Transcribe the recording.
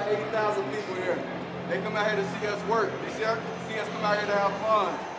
about 80,000 people here. They come out here to see us work. They see us come out here to have fun.